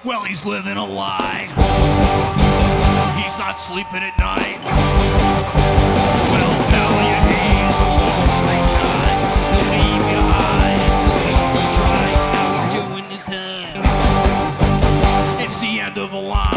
Well, he's living a lie. He's not sleeping at night. We'll tell you he's a Wall Street guy. He'll leave you high and leave you dry. Now he's doing his time. It's the end of a line.